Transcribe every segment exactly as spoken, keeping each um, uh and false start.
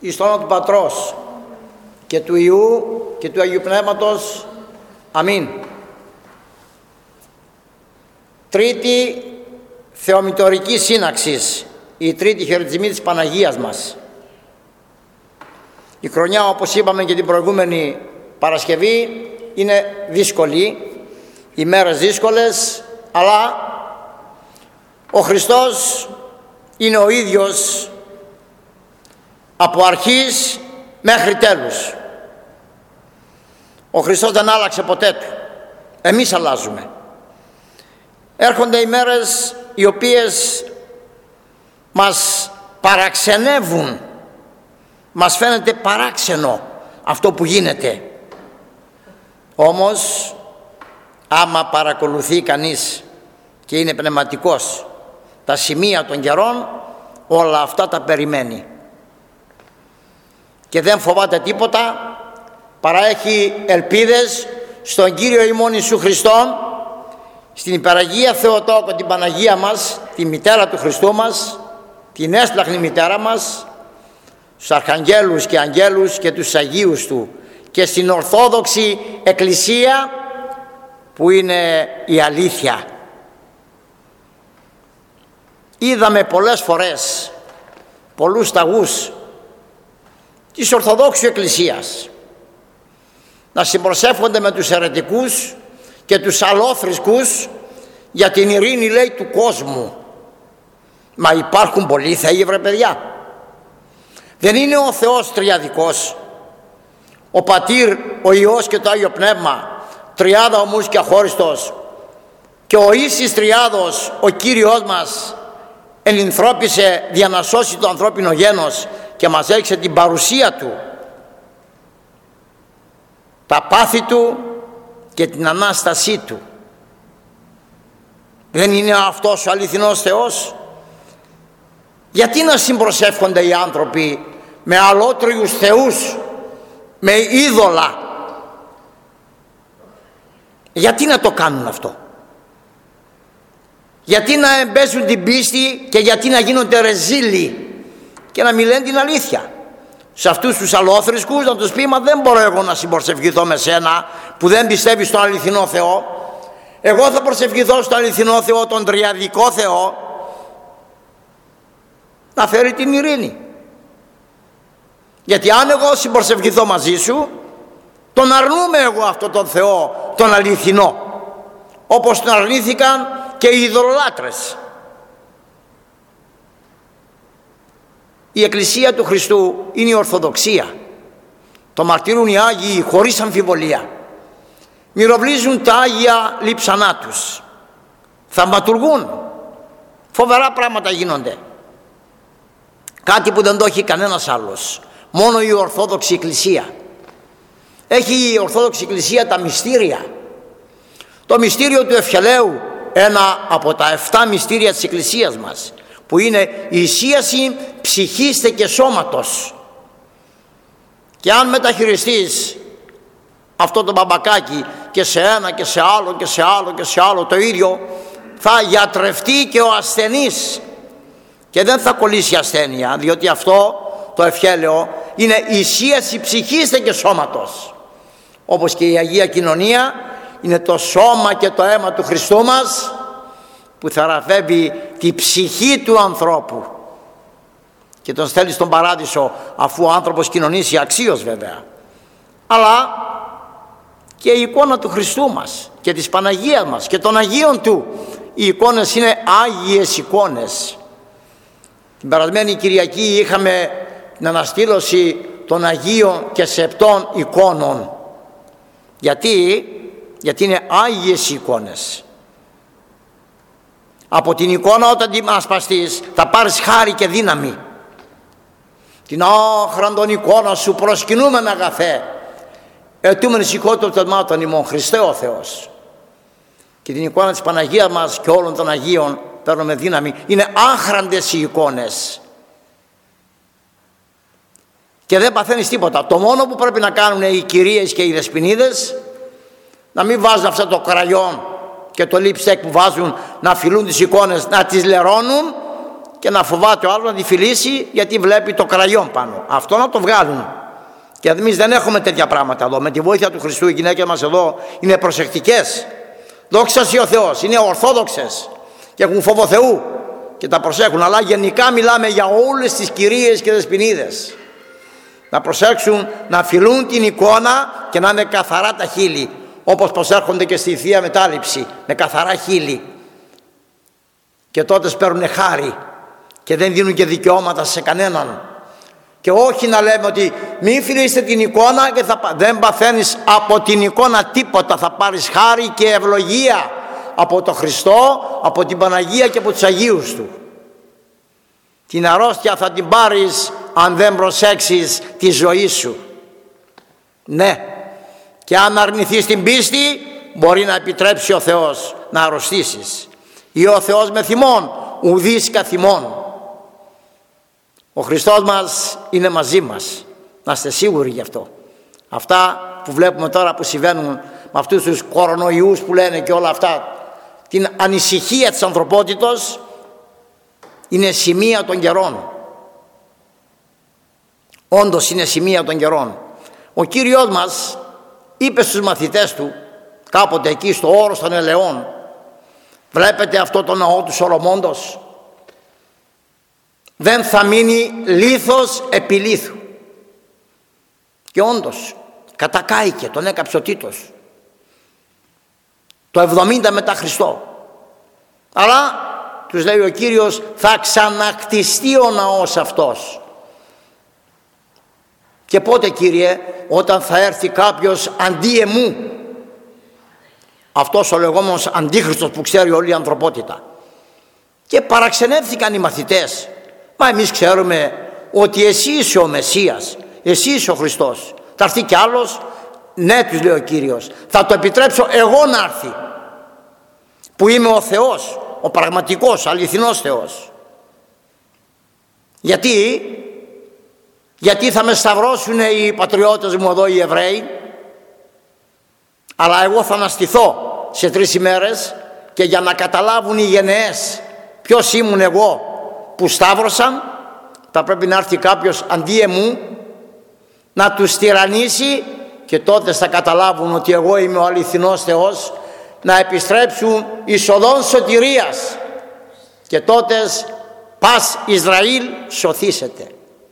εις το όνομα του Πατρός και του Υιού και του Αγίου Πνεύματος. Αμήν. Τρίτη θεομητορική σύναξης, η τρίτη χαιρετισμή της Παναγίας μας. Η χρονιά, όπως είπαμε και την προηγούμενη Παρασκευή, είναι δύσκολη, οι μέρες δύσκολες, αλλά ο Χριστός είναι ο ίδιος από αρχής μέχρι τέλους. Ο Χριστός δεν άλλαξε ποτέ του. Εμείς αλλάζουμε. Έρχονται οι μέρες οι οποίες μας παραξενεύουν. Μας φαίνεται παράξενο αυτό που γίνεται. Όμως άμα παρακολουθεί κανείς και είναι πνευματικός τα σημεία των καιρών, όλα αυτά τα περιμένει και δεν φοβάται τίποτα, παρά έχει ελπίδες στον Κύριο ημών Ιησού Χριστόν, στην υπεραγία Θεοτόκο, την Παναγία μας, τη μητέρα του Χριστού μας, την έσπλαχνη μητέρα μας, στους αρχαγγέλους και αγγέλους και τους Αγίους του, και στην Ορθόδοξη Εκκλησία που είναι η αλήθεια. Είδαμε πολλές φορές πολλούς ταγούς της Ορθοδόξου Εκκλησίας να συμπροσεύχονται με τους αιρετικούς και τους αλλόθρησκους για την ειρήνη, λέει, του κόσμου. Μα υπάρχουν πολλοί θεοί, βρε παιδιά. Δεν είναι ο Θεός τριαδικός, ο Πατήρ, ο Υιός και το Άγιο Πνεύμα, τριάδα ομούς και αχώριστος, και ο ίσης τριάδος ο Κύριος μας ενυνθρώπισε για να σώσει το ανθρώπινο γένος και μας έδειξε την παρουσία του, τα πάθη του και την Ανάστασή του. Δεν είναι αυτός ο αληθινός Θεός? Γιατί να συμπροσεύχονται οι άνθρωποι με αλότριους θεούς, με είδωλα? Γιατί να το κάνουν αυτό? Γιατί να εμπέζουν την πίστη και γιατί να γίνονται ρεζίλοι και να μην λένε την αλήθεια? Σε αυτούς τους αλλόθρησκους να τους πει: μα δεν μπορώ εγώ να συμπροσευχηθώ με σένα που δεν πιστεύεις στον αληθινό Θεό. Εγώ θα προσευχηθώ στον αληθινό Θεό, τον τριαδικό Θεό, να φέρει την ειρήνη. Γιατί αν εγώ συμπροσευχηθώ μαζί σου, τον αρνούμε εγώ αυτόν τον Θεό, τον αληθινό, όπως τον αρνήθηκαν και οι ειδωλολάτρες. Η Εκκλησία του Χριστού είναι η Ορθοδοξία. Το μαρτυρούν οι Άγιοι χωρίς αμφιβολία. Μυροβλίζουν τα Άγια λείψανά τους. Θαυματουργούν. Φοβερά πράγματα γίνονται. Κάτι που δεν το έχει κανένας άλλος. Μόνο η Ορθόδοξη Εκκλησία. Έχει η Ορθόδοξη Εκκλησία τα μυστήρια. Το μυστήριο του Ευχελαίου, ένα από τα εφτά μυστήρια της Εκκλησίας μας, που είναι η εισίαση ψυχής και σώματος. Και αν μεταχειριστείς αυτό το μπαμπακάκι και σε ένα και σε άλλο και σε άλλο και σε άλλο το ίδιο, θα γιατρευτεί και ο ασθενής και δεν θα κολλήσει ασθένεια, διότι αυτό το ευχέλαιο είναι η εισίαση ψυχής και σώματος. Όπως και η Αγία Κοινωνία είναι το σώμα και το αίμα του Χριστού μας, που θεραπεύει τη ψυχή του ανθρώπου και τον στέλνει στον παράδεισο, αφού ο άνθρωπος κοινωνήσει αξίως βέβαια. Αλλά και η εικόνα του Χριστού μας και της Παναγίας μας και των Αγίων του, οι εικόνες είναι Άγιες εικόνες. Την περασμένη Κυριακή είχαμε την αναστήλωση των Αγίων και Σεπτών εικόνων. Γιατί? Γιατί είναι Άγιες εικόνες. Από την εικόνα όταν την ασπαστείς θα πάρεις χάρη και δύναμη. Την άχραντον εικόνα σου προσκυνούμεν αγαθέ, ετούμεν σηκώτω των μάτων ημών, Χριστέ ο Θεός. Και την εικόνα της Παναγίας μας και όλων των Αγίων παίρνουμε δύναμη. Είναι άχραντες οι εικόνες και δεν παθαίνεις τίποτα. Το μόνο που πρέπει να κάνουν οι κυρίες και οι δεσποινίδες, να μην βάζουν αυτό το κραγιόν και το lipstick που βάζουν, να φιλούν τις εικόνες, να τις λερώνουν και να φοβάται ο άλλος να τη φιλήσει γιατί βλέπει το κραγιόν πάνω. Αυτό να το βγάλουν. Και εμείς δεν έχουμε τέτοια πράγματα εδώ. Με τη βοήθεια του Χριστού οι γυναίκες μας εδώ είναι προσεκτικές. Δόξα σοι ο Θεός, είναι ορθόδοξες και έχουν φόβο Θεού και τα προσέχουν. Αλλά γενικά μιλάμε για όλες τις κυρίες και δεσποινίδες. Να προσέξουν να φιλούν την εικόνα και να είναι καθαρά τα χείλη. Όπως προσέρχονται και στη Θεία Μετάληψη, με καθαρά χείλη. Και τότε παίρνουν χάρη και δεν δίνουν και δικαιώματα σε κανέναν. Και όχι να λέμε ότι μη φιλήσετε την εικόνα και θα, δεν παθαίνεις από την εικόνα τίποτα. Θα πάρεις χάρη και ευλογία από τον Χριστό, από την Παναγία και από τους Αγίους Του. Την αρρώστια θα την πάρεις αν δεν προσέξεις τη ζωή σου. Ναι, και αν αρνηθείς την πίστη μπορεί να επιτρέψει ο Θεός να αρρωστήσεις. Ή ο Θεός με θυμών, ουδείς καθημών. Ο Χριστός μας είναι μαζί μας. Να είστε σίγουροι γι' αυτό. Αυτά που βλέπουμε τώρα που συμβαίνουν με αυτούς τους κορονοϊούς που λένε και όλα αυτά, την ανησυχία της ανθρωπότητος, είναι σημεία των καιρών. Όντως είναι σημεία των καιρών. Ο Κύριος μας είπε στους μαθητές Του κάποτε εκεί στο όρος των Ελαιών, βλέπετε αυτό το ναό του Σολομώντος, δεν θα μείνει λίθος επί λίθου. Και όντως κατακάηκε, τον έκαψε ο Τίτος το εβδομήντα μετά Χριστό. Αλλά τους λέει ο Κύριος, θα ξανακτιστεί ο ναός αυτός. Και πότε, Κύριε? Όταν θα έρθει κάποιος αντί εμού, αυτός ο λεγόμενος αντίχριστος που ξέρει όλη η ανθρωπότητα. Και παραξενεύθηκαν οι μαθητές. Μα εμείς ξέρουμε ότι εσύ είσαι ο Μεσσίας, εσύ είσαι ο Χριστός. Θα έρθει κι άλλος? Ναι, τους λέει ο Κύριος, θα το επιτρέψω εγώ να έρθει, που είμαι ο Θεός, ο πραγματικός, αληθινός Θεός. Γιατί? Γιατί θα με σταυρώσουν οι πατριώτες μου εδώ οι Εβραίοι, αλλά εγώ θα αναστηθώ σε τρεις ημέρες, και για να καταλάβουν οι γενναίες ποιος ήμουν εγώ που σταύρωσαν, θα πρέπει να έρθει κάποιος αντί εμού να τους τυραννήσει, και τότε θα καταλάβουν ότι εγώ είμαι ο αληθινός Θεός, να επιστρέψουν εις οδόν σωτηρίας, και τότε πας Ισραήλ σωθήσετε.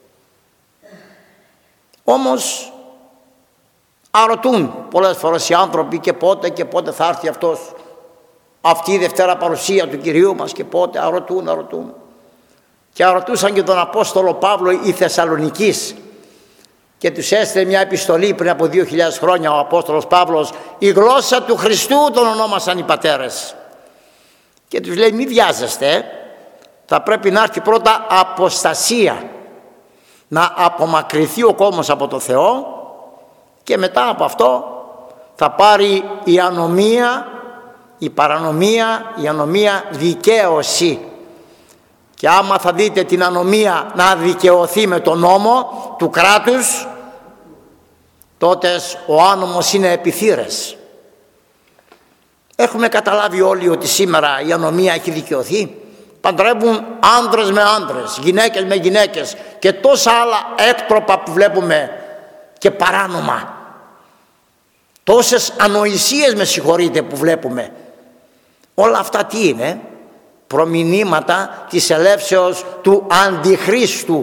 Όμως αρωτούν πολλές φορές οι άνθρωποι, και πότε και πότε θα έρθει αυτός, αυτή η Δευτέρα παρουσία του Κυρίου μας, και πότε αρωτούν, αρωτούν. Και αρωτούσαν και τον Απόστολο Παύλο οι Θεσσαλονικείς, και τους έστειλε μια επιστολή πριν από δύο χιλιάδες χρόνια ο Απόστολος Παύλος, η γλώσσα του Χριστού τον ονόμασαν οι πατέρες, και τους λέει, μη βιάζεστε, θα πρέπει να έρθει πρώτα αποστασία, να απομακρυνθεί ο κόσμος από το Θεό, και μετά από αυτό θα πάρει η ανομία, η παρανομία, η ανομία δικαίωση. Και άμα θα δείτε την ανομία να δικαιωθεί με τον νόμο του κράτους, τότε ο άνομος είναι επιθύρες. Έχουμε καταλάβει όλοι ότι σήμερα η ανομία έχει δικαιωθεί. Παντρεύουν άντρες με άντρες, γυναίκες με γυναίκες και τόσα άλλα έκτροπα που βλέπουμε και παράνομα. Τόσες ανοησίες, με συγχωρείτε, που βλέπουμε. Όλα αυτά τι είναι? Προμηνύματα της ελεύσεως του Αντιχρίστου.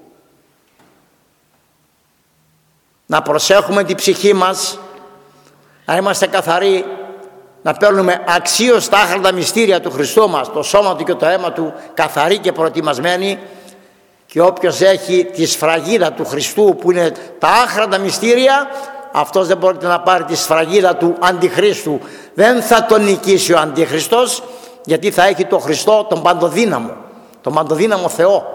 Να προσέχουμε την ψυχή μας, να είμαστε καθαροί, να παίρνουμε αξίως τα άχραντα μυστήρια του Χριστού μας, το σώμα του και το αίμα του, καθαροί και προετοιμασμένοι, και όποιος έχει τη σφραγίδα του Χριστού που είναι τα άχραντα μυστήρια, αυτός δεν μπορεί να πάρει τη σφραγίδα του Αντιχρίστου. Δεν θα τον νικήσει ο Αντίχριστος, γιατί θα έχει τον Χριστό, τον παντοδύναμο, τον παντοδύναμο Θεό.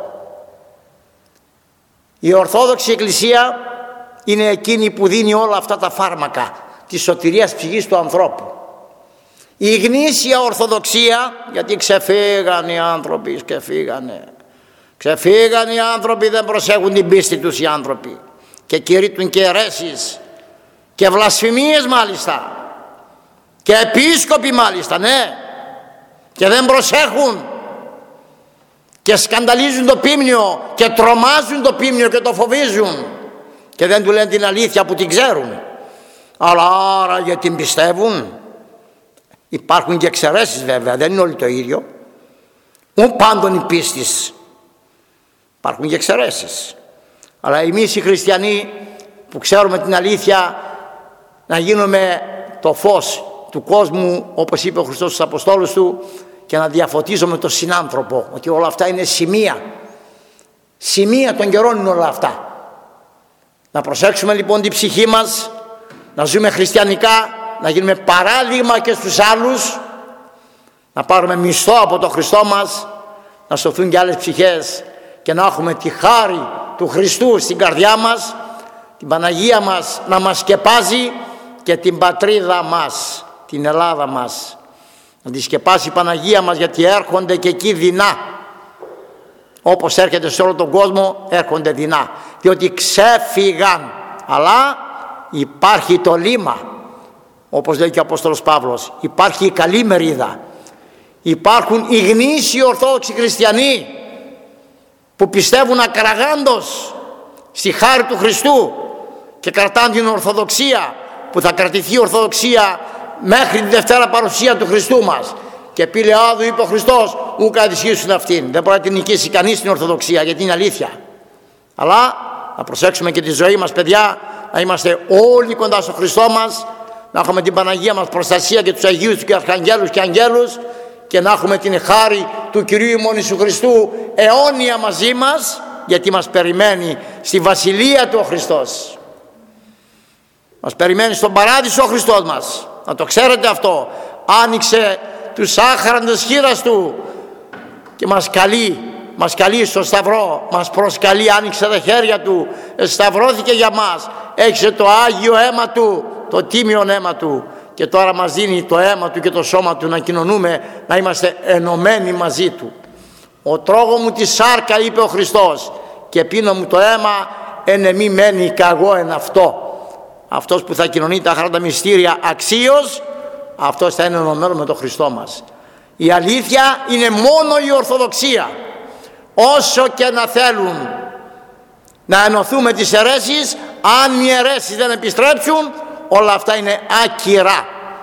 Η Ορθόδοξη Εκκλησία είναι εκείνη που δίνει όλα αυτά τα φάρμακα της σωτηρίας ψυχής του ανθρώπου. Η γνήσια Ορθοδοξία, γιατί ξεφύγαν οι άνθρωποι, ξεφύγανε. Ξεφύγαν οι άνθρωποι, δεν προσέχουν την πίστη τους οι άνθρωποι, και κηρύττουν και αιρέσεις και βλασφημίες μάλιστα, και επίσκοποι μάλιστα, ναι, και δεν προσέχουν, και σκανδαλίζουν το πίμνιο και τρομάζουν το πίμνιο και το φοβίζουν και δεν του λένε την αλήθεια που την ξέρουν. Αλλά άρα γιατί την πιστεύουν. Υπάρχουν και εξαιρέσεις βέβαια, δεν είναι όλοι το ίδιο. Ου πάντων η πίστης. Υπάρχουν και εξαιρέσεις. Αλλά εμείς οι χριστιανοί που ξέρουμε την αλήθεια, να γίνουμε το φως του κόσμου, όπως είπε ο Χριστός στους Αποστόλους του, και να διαφωτίζουμε τον συνάνθρωπο, ότι όλα αυτά είναι σημεία. Σημεία των καιρών είναι όλα αυτά. Να προσέξουμε λοιπόν την ψυχή μας, να ζούμε χριστιανικά, να γίνουμε παράδειγμα και στους άλλους, να πάρουμε μισθό από τον Χριστό μας, να σωθούν και άλλες ψυχές και να έχουμε τη χάρη του Χριστού στην καρδιά μας, την Παναγία μας να μας σκεπάζει και την πατρίδα μας, την Ελλάδα μας, να τη σκεπάσει η Παναγία μας, γιατί έρχονται και εκεί δεινά. Όπως έρχεται σε όλο τον κόσμο, έρχονται δεινά, διότι ξέφυγαν, αλλά υπάρχει το λίμα, όπως λέει και ο Απόστολος Παύλος, υπάρχει η καλή μερίδα, υπάρχουν οι γνήσιοι Ορθόδοξοι Χριστιανοί που πιστεύουν ακραγάντως στη χάρη του Χριστού και κρατάνε την Ορθοδοξία, που θα κρατηθεί η Ορθοδοξία μέχρι τη Δευτέρα παρουσία του Χριστού μας. Και πήλε άδου, είπε ο Χριστός, ου κατησχίσουν αυτήν. Δεν μπορεί να την νικήσει κανείς την Ορθοδοξία, γιατί είναι αλήθεια. Αλλά να προσέξουμε και τη ζωή μας, παιδιά, να είμαστε όλοι κοντά στο Χριστό μας, να έχουμε την Παναγία μας προστασία και τους Αγίους και Αρχαγγέλους και Αγγέλους, και να έχουμε την χάρη του Κυρίου ημών Ιησού Χριστού αιώνια μαζί μας, γιατί μας περιμένει στη Βασιλεία του ο Χριστός. Μας περιμένει στον Παράδεισο ο Χριστός μας. Να το ξέρετε αυτό. Άνοιξε τους άχαραντες χείλας του και μας καλεί, μας καλεί στο Σταυρό, μας προσκαλεί, άνοιξε τα χέρια του, σταυρώθηκε για μας, έχισε το Άγιο αίμα του, το τίμιο αίμα του, και τώρα μας δίνει το αίμα του και το σώμα του να κοινωνούμε, να είμαστε ενωμένοι μαζί του. Ο τρόγο μου τη σάρκα, είπε ο Χριστός, και πίνω μου το αίμα, εν εμή μένει καγώ εν αυτό. Αυτός που θα κοινωνεί τα χαράντα μυστήρια αξίως, αυτός θα είναι ενωμένο με τον Χριστό μας. Η αλήθεια είναι μόνο η Ορθοδοξία. Όσο και να θέλουν να ενωθούμε τις αιρέσεις, αν οι αιρέσεις δεν επιστρέψουν, όλα αυτά είναι άκυρα.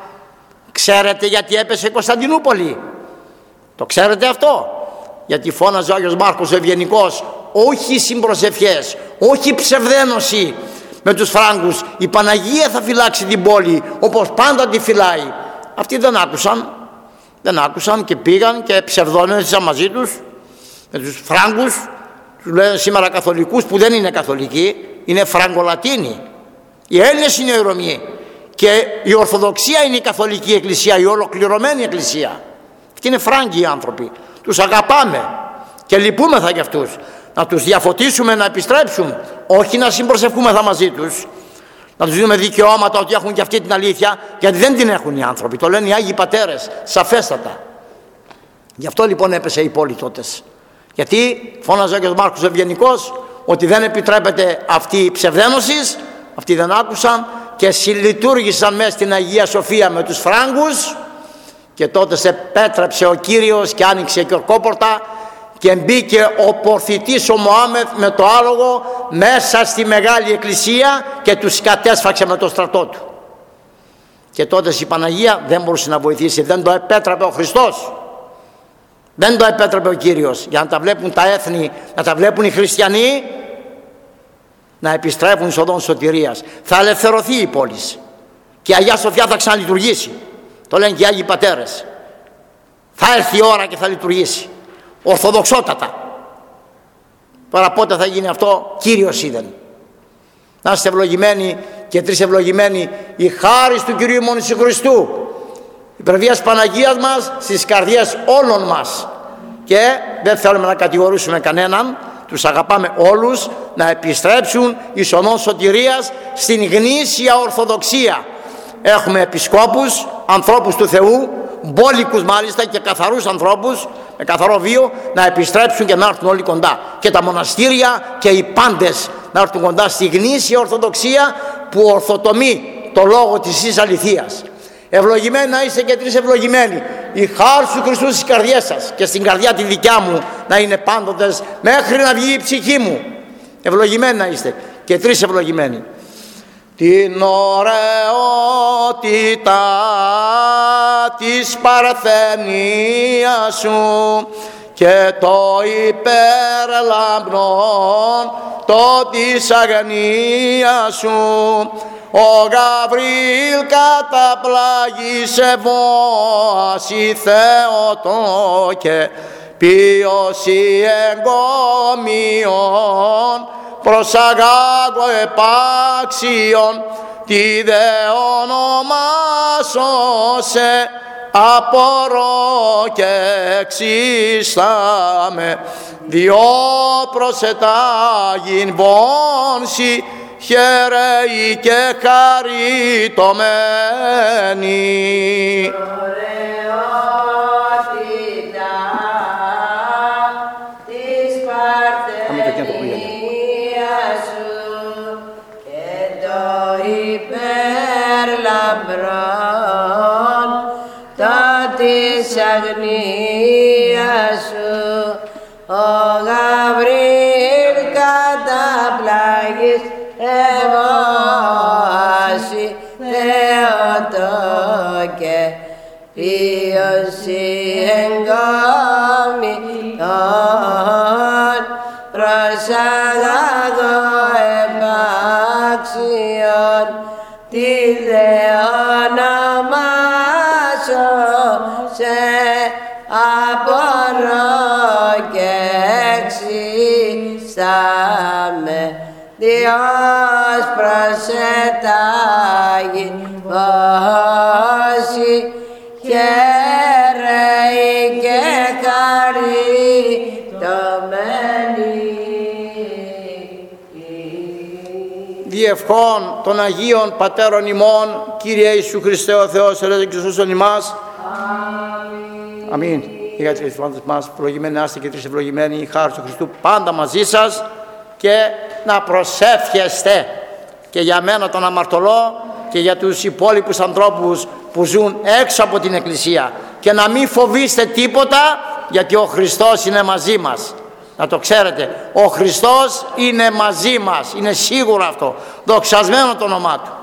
Ξέρετε γιατί έπεσε η Κωνσταντινούπολη? Το ξέρετε αυτό? Γιατί φώναζε ο Άγιος Μάρκος ο Ευγενικός, όχι συμπροσευχές, όχι ψευδένωση με τους Φράγκους, η Παναγία θα φυλάξει την πόλη όπως πάντα τη φυλάει. Αυτοί δεν άκουσαν, δεν άκουσαν και πήγαν και ψευδόνεσαν μαζί τους με τους Φράγκους. Τους λένε σήμερα καθολικούς που δεν είναι καθολικοί, είναι Φραγκολατίνοι. Οι Έλληνες είναι οι Ρωμιοί και η Ορθοδοξία είναι η καθολική εκκλησία, η ολοκληρωμένη εκκλησία. Αυτοί είναι Φράγκοι οι άνθρωποι, τους αγαπάμε και λυπούμεθα για αυτούς. Να τους διαφωτίσουμε να επιστρέψουν, όχι να συμπροσευχούμεθα μαζί τους, να τους δίνουμε δικαιώματα ότι έχουν και αυτή την αλήθεια, γιατί δεν την έχουν οι άνθρωποι, το λένε οι Άγιοι Πατέρες σαφέστατα. Γι' αυτό λοιπόν έπεσε η πόλη τότε, γιατί φώναζε και ο Μάρκος ο Ευγενικός ότι δεν επιτρέπεται αυτή η ψευδένωση. Αυτοί δεν άκουσαν και συλλειτουργήσαν μέσα στην Αγία Σοφία με τους Φράγκους, και τότε σε πέτρεψε ο Κύριος και άνοιξε και ορκόπορτα και μπήκε ο πορθητής ο Μωάμεθ με το άλογο μέσα στη Μεγάλη Εκκλησία και τους κατέσφαξε με το στρατό του. Και τότε η Παναγία δεν μπορούσε να βοηθήσει, δεν το επέτρεπε ο Χριστός, δεν το επέτρεπε ο Κύριος, για να τα βλέπουν τα έθνη, να τα βλέπουν οι χριστιανοί, να επιστρέφουν στον οδόν σωτηρίας. Θα ελευθερωθεί η πόλη και η Αγία Σοφιά θα ξαναλειτουργήσει, το λένε και οι Άγιοι Πατέρες. Θα έρθει η ώρα και θα λειτουργήσει ορθοδοξότατα. Τώρα πότε θα γίνει αυτό, Κύριος είδεν. Να είστε ευλογημένοι και τρεις ευλογημένοι, η χάρις του Κυρίου ημών Ιησού Χριστού, η πρεβίας Παναγίας μας στις καρδιές όλων μας. Και δεν θέλουμε να κατηγορήσουμε κανέναν, τους αγαπάμε όλους, να επιστρέψουν εις οδόν σωτηρίας στην γνήσια Ορθοδοξία. Έχουμε επισκόπους, ανθρώπους του Θεού, μπόλικους μάλιστα και καθαρούς ανθρώπους με καθαρό βίο, να επιστρέψουν και να έρθουν όλοι κοντά, και τα μοναστήρια και οι πάντες να έρθουν κοντά στη γνήσια Ορθοδοξία που ορθοτομεί το λόγο της εις αληθείας. Ευλογημένοι να είστε και τρεις ευλογημένοι, η χάρη του Χριστού στις καρδιές σας και στην καρδιά τη δικιά μου να είναι πάντοτε μέχρι να βγει η ψυχή μου. Ευλογημένοι να είστε και τρεις ευλογημένοι. Την ωραιότητα της παρθενίας σου και το υπερλαμπνόν το της αγνίας σου. Ο Γαβρίλ καταπλάγησε βόαση Θεότο και ποίωση εγκόμιον προσαγάγω επάξιον τη δε ονομάσωσε απορώ και εξίσταμε διό προσετάγειν βόνση χαιρέη και χαριτωμένη. Ωραιότητα της παρθενίας σου και το υπερλαμπρόν το της αγνίας σου. Ο Γαβρίλ καταπλάγης ευώαση Θεότο και ποίωση εγκόμιον προσαγάγω επάξιον τη δε ονομάσω σε απορώ και εξίσταμε Διός προσετάγει βόση χαίρεη και χαριτωμένη. Διευχών των Αγίων Πατέρων ημών, Κύριε Ιησού Χριστέ ο Θεός, ελέγχε και σώσον ημάς. Αμήν. Αμήν. Για τις φάντες μας, ευλογημένοι να είστε και τρεις ευλογημένοι, η χάρη του Χριστού πάντα μαζί σας και να προσεύχεστε και για μένα τον αμαρτωλό και για τους υπόλοιπους ανθρώπους που ζουν έξω από την Εκκλησία και να μην φοβήστε τίποτα γιατί ο Χριστός είναι μαζί μας. Να το ξέρετε, ο Χριστός είναι μαζί μας, είναι σίγουρο αυτό, δοξασμένο το όνομά Του.